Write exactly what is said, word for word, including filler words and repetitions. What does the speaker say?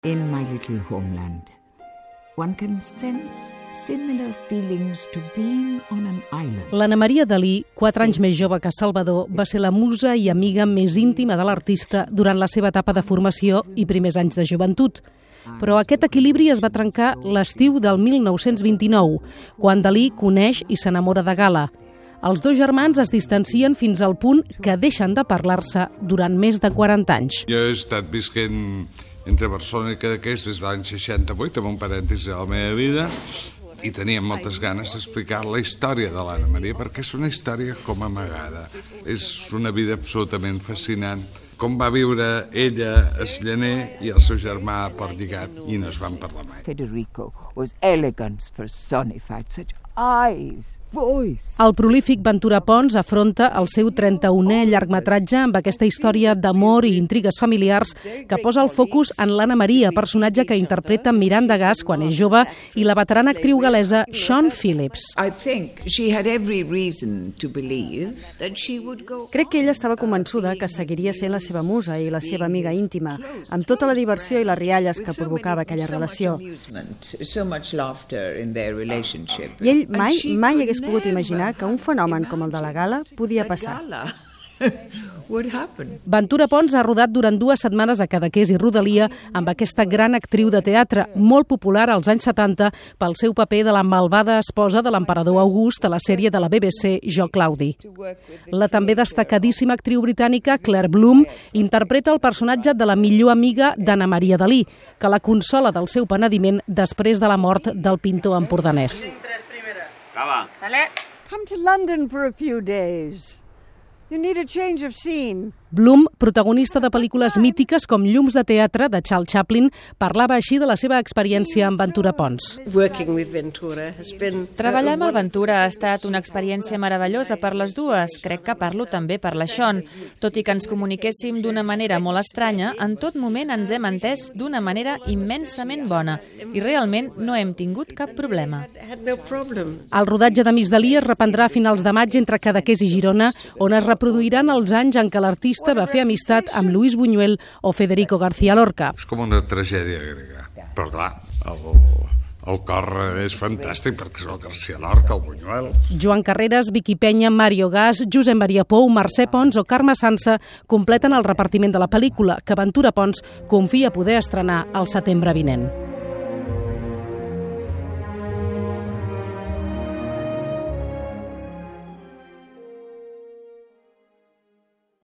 In my little homeland, one can sense similar feelings to being on an island. L'Anna Maria Dalí, quatre anys més jove que Salvador, va ser la musa i amiga més íntima de l'artista durant la seva etapa de formació i primers anys de joventut. Però aquest equilibri es va trencar l'estiu del mil nou-cents vint-i-nou, quan Dalí coneix i s'enamora de Gala. Els dos germans es distancien fins al punt que deixen de parlar-se durant més de quaranta anys. Jo he estat visquent entre Barcelona i Cadaqués des de l'any seixanta-vuit, amb un parèntesi a la meva vida, i tenia moltes ganes d'explicar la història de l'Anna Maria, perquè és una història com amagada. És una vida absolutament fascinant. Com va viure ella a Llaner i el seu germà a Port Lligat, i no es van parlar mai. Federico was elegance personified, such eyes, voice. El prolífic Ventura Pons afronta el seu trenta-unè llargmetratge amb aquesta història d'amor i intrigues familiars que posa el focus en l'Anna Maria, personatge que interpreta Miranda Gas quan és jove, i la veterana actriu galesa Siân Phillips. Crec que ella estava convençuda que seguiria sent la seva musa i la seva amiga íntima, amb tota la diversió i les rialles que provocava aquella relació. I ell mai, mai hagués pogut imaginar que un fenomen com el de la Gala podia passar. Ventura Pons ha rodat durant dues setmanes a Cadaqués i Rodalia amb aquesta gran actriu de teatre, molt popular als anys setanta pel seu paper de la malvada esposa de l'emperador August a la sèrie de la B B C Jo Claudi. La també destacadíssima actriu britànica Claire Bloom interpreta el personatge de la millor amiga d'Anna Maria Dalí, que la consola del seu penediment després de la mort del pintor empordanès. Come to London for a few days. You need a change of scene. Bloom, protagonista de pel·lícules mítiques com Llums de teatre, de Charles Chaplin, parlava així de la seva experiència amb Ventura Pons. Treballar amb el Ventura ha estat una experiència meravellosa per les dues. Crec que parlo també per la Siân. Tot i que ens comuniquéssim d'una manera molt estranya, en tot moment ens hem entès d'una manera immensament bona i realment no hem tingut cap problema. El rodatge de Miss Dalí es reprendrà a finals de maig entre Cadaqués i Girona, on es reproduiran els anys en què l'artista va fer amistat amb Luis Buñuel o Federico García Lorca. És com una tragèdia grega, però clar, el, el cor és fantàstic perquè és el García Lorca, el Buñuel. Joan Carreras, Vicky Peña, Mario Gas, Josep Maria Pou, Mercè Pons o Carme Sansa completen el repartiment de la pel·lícula, que Ventura Pons confia poder estrenar al setembre vinent.